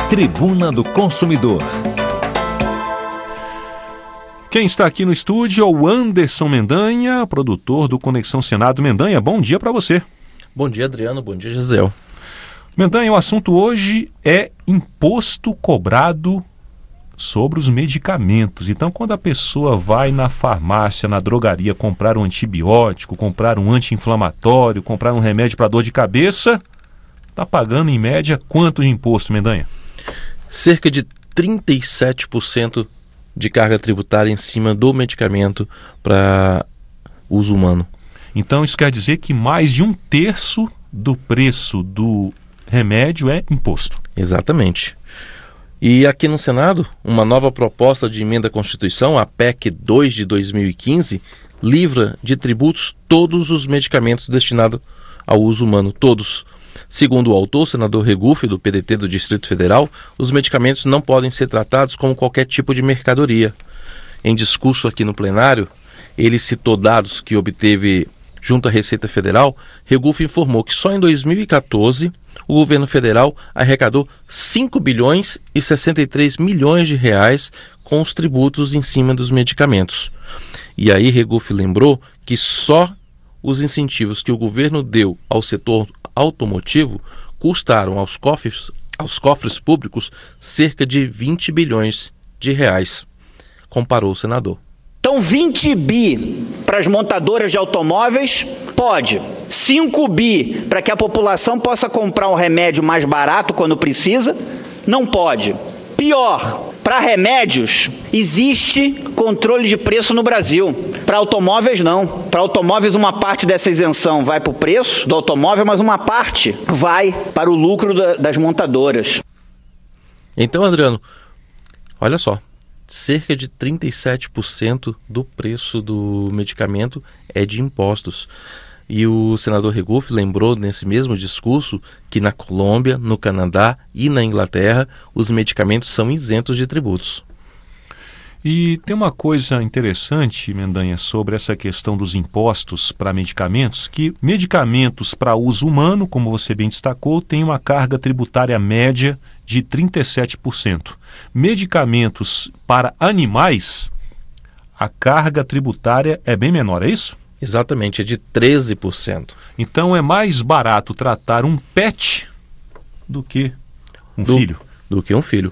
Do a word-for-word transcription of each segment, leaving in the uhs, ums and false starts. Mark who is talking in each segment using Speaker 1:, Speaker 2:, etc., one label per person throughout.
Speaker 1: Tribuna do Consumidor.
Speaker 2: Quem está aqui no estúdio é o Anderson Mendanha, produtor do Conexão Senado. Mendanha, bom dia para você.
Speaker 3: Bom dia, Adriano. Bom dia, Gisele.
Speaker 2: Mendanha, o assunto hoje é imposto cobrado sobre os medicamentos. Então, quando a pessoa vai na farmácia, na drogaria, comprar um antibiótico, comprar um anti-inflamatório, comprar um remédio para dor de cabeça, está pagando em média quanto de imposto, Mendanha?
Speaker 3: Cerca de trinta e sete por cento de carga tributária em cima do medicamento para uso humano.
Speaker 2: Então isso quer dizer que mais de um terço do preço do remédio é imposto.
Speaker 3: Exatamente. E aqui no Senado, uma nova proposta de emenda à Constituição, a P E C dois de dois mil e quinze, livra de tributos todos os medicamentos destinados ao uso humano, todos. Segundo o autor, o senador Regufe, do P D T do Distrito Federal, os medicamentos não podem ser tratados como qualquer tipo de mercadoria. Em discurso aqui no plenário, ele citou dados que obteve junto à Receita Federal. Regufe informou que só em dois mil e catorze o governo federal arrecadou cinco bilhões e sessenta e três milhões de reais com os tributos em cima dos medicamentos. E aí Regufe lembrou que só os incentivos que o governo deu ao setor automotivo custaram aos cofres, aos cofres públicos cerca de vinte bilhões de reais, comparou o senador.
Speaker 4: Então vinte bi para as montadoras de automóveis, pode. cinco bi para que a população possa comprar um remédio mais barato quando precisa, não pode. Pior, para remédios, existe controle de preço no Brasil. Para automóveis, não. Para automóveis, uma parte dessa isenção vai para o preço do automóvel, mas uma parte vai para o lucro da, das montadoras.
Speaker 3: Então, Adriano, olha só, cerca de trinta e sete por cento do preço do medicamento é de impostos. E o senador Regufe lembrou nesse mesmo discurso que na Colômbia, no Canadá e na Inglaterra os medicamentos são isentos de tributos.
Speaker 2: E tem uma coisa interessante, Mendanha, sobre essa questão dos impostos para medicamentos, que medicamentos para uso humano, como você bem destacou, tem uma carga tributária média de trinta e sete por cento. Medicamentos para animais, a carga tributária é bem menor, é isso?
Speaker 3: Exatamente, é de treze por cento.
Speaker 2: Então é mais barato tratar um pet do que um
Speaker 3: do,
Speaker 2: filho.
Speaker 3: Do que um filho.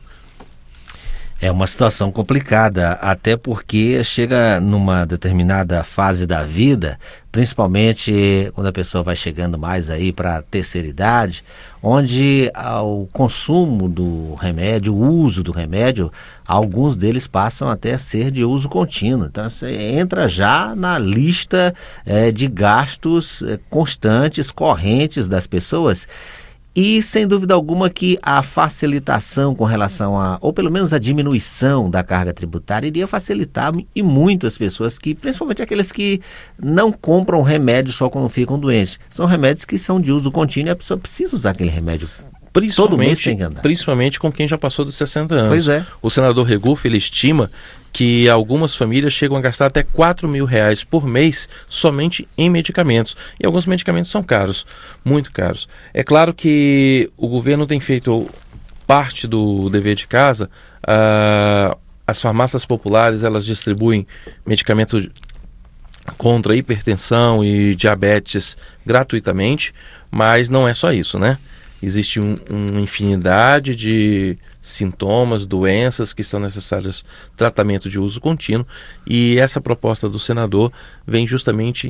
Speaker 5: É uma situação complicada, até porque chega numa determinada fase da vida, principalmente quando a pessoa vai chegando mais aí para a terceira idade, onde o consumo do remédio, o uso do remédio, alguns deles passam até a ser de uso contínuo. Então você entra já na lista é, de gastos é, constantes, correntes das pessoas. E, sem dúvida alguma, que a facilitação com relação a, ou pelo menos a diminuição da carga tributária iria facilitar e muito as pessoas que, principalmente aqueles que não compram remédio só quando ficam doentes. São remédios que são de uso contínuo e a pessoa precisa usar aquele remédio. Todo mês tem que andar.
Speaker 3: Principalmente com quem já passou dos sessenta anos.
Speaker 5: Pois é.
Speaker 3: O senador Regufe, ele estima que algumas famílias chegam a gastar até quatro mil reais por mês somente em medicamentos. E alguns medicamentos são caros, muito caros. É claro que o governo tem feito parte do dever de casa. Uh, as farmácias populares, elas distribuem medicamentos contra hipertensão e diabetes gratuitamente, mas não é só isso, né? Existe um, uma infinidade de sintomas, doenças que são necessários tratamento de uso contínuo, e essa proposta do senador vem justamente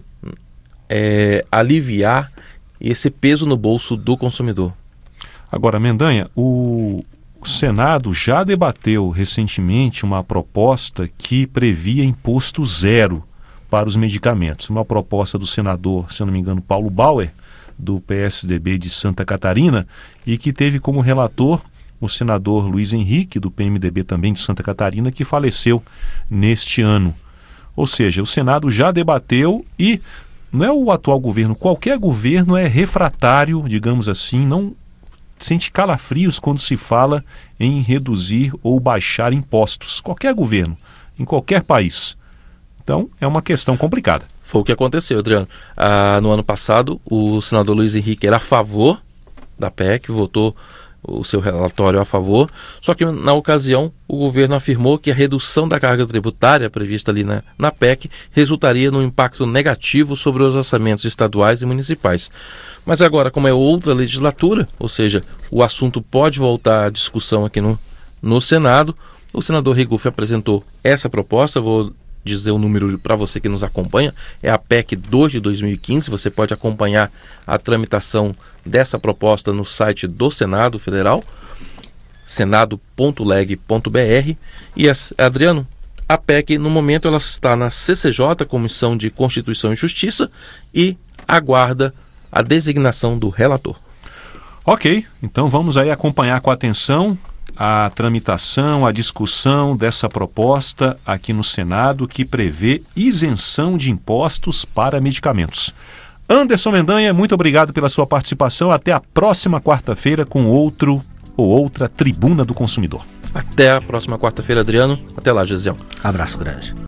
Speaker 3: é, aliviar esse peso no bolso do consumidor.
Speaker 2: Agora, Mendanha, o Senado já debateu recentemente uma proposta que previa imposto zero para os medicamentos. Uma proposta do senador, se eu não me engano, Paulo Bauer, do P S D B de Santa Catarina, e que teve como relator o senador Luiz Henrique, do P M D B também de Santa Catarina, que faleceu neste ano. Ou seja, o Senado já debateu e não é o atual governo, qualquer governo é refratário, digamos assim, não sente calafrios quando se fala em reduzir ou baixar impostos. Qualquer governo, em qualquer país. Então, é uma questão complicada.
Speaker 3: Foi o que aconteceu, Adriano. Ah, no ano passado, o senador Luiz Henrique era a favor da P E C, votou o seu relatório a favor, só que na ocasião o governo afirmou que a redução da carga tributária prevista ali na, na P E C resultaria num impacto negativo sobre os orçamentos estaduais e municipais. Mas agora, como é outra legislatura, ou seja, o assunto pode voltar à discussão aqui no, no Senado, o senador Regufe apresentou essa proposta. Vou dizer o número para você que nos acompanha, é a P E C dois de dois mil e quinze, você pode acompanhar a tramitação dessa proposta no site do Senado Federal, senado ponto leg ponto br. E, Adriano, a P E C, no momento, ela está na C C J, Comissão de Constituição e Justiça, e aguarda a designação do relator.
Speaker 2: Ok, então vamos aí acompanhar com atenção a tramitação, a discussão dessa proposta aqui no Senado, que prevê isenção de impostos para medicamentos. Anderson Mendanha, muito obrigado pela sua participação. Até a próxima quarta-feira com outro ou outra Tribuna do Consumidor.
Speaker 3: Até a próxima quarta-feira, Adriano. Até lá, Gesiel.
Speaker 5: Abraço grande.